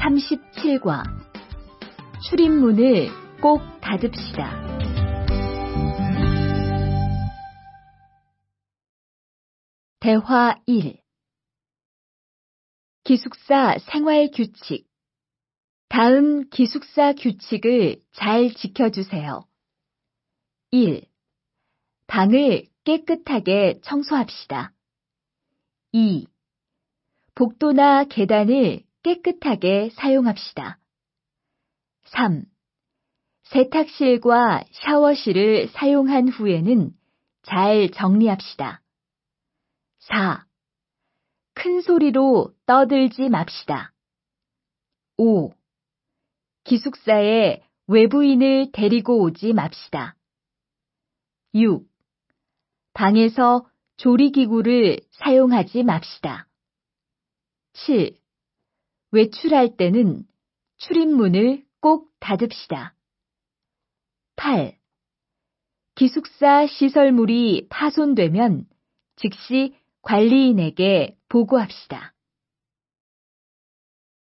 37과 출입문을 꼭 닫읍시다. 대화 1. 기숙사 생활 규칙. 다음 기숙사 규칙을 잘 지켜주세요. 1. 방을 깨끗하게 청소합시다. 2. 복도나 계단을 깨끗하게 사용합시다. 3. 세탁실과 샤워실을 사용한 후에는 잘 정리합시다. 4. 큰 소리로 떠들지 맙시다. 5. 기숙사에 외부인을 데리고 오지 맙시다. 6. 방에서 조리기구를 사용하지 맙시다. 7. 외출할 때는 출입문을 꼭 닫읍시다. 8. 기숙사 시설물이 파손되면 즉시 관리인에게 보고합시다.